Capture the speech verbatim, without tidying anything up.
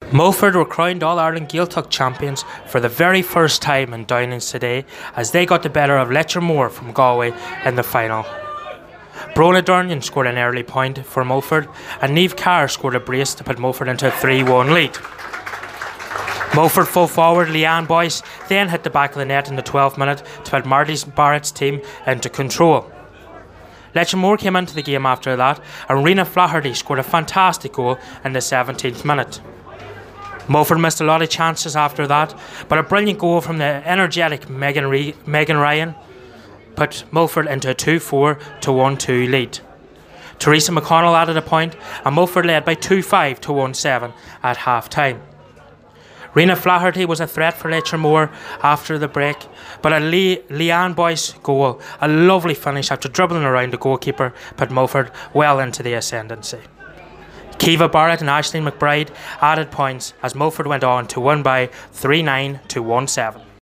Mulford were crowned All-Ireland Gaeltacht champions for the very first time in Downings today as they got the better of Letchermore from Galway in the final. Brona Durnion scored an early point for Mulford and Niamh Carr scored a brace to put Mulford into a three one lead. Mulford full forward Leanne Boyce then hit the back of the net in the twelfth minute to put Marty Barrett's team into control. Letchermore came into the game after that and Rena Flaherty scored a fantastic goal in the seventeenth minute. Mulford missed a lot of chances after that, but a brilliant goal from the energetic Megan, Re- Megan Ryan put Mulford into a two four to one two lead. Teresa McConnell added a point and Mulford led by two five to one seven at half time. Rena Flaherty was a threat for Letchermore after the break, but a Le- Leanne Boyce goal, a lovely finish after dribbling around the goalkeeper, put Mulford well into the ascendancy. Kiva Barrett and Aisling McBride added points as Mulford went on to win by three nine to one seven.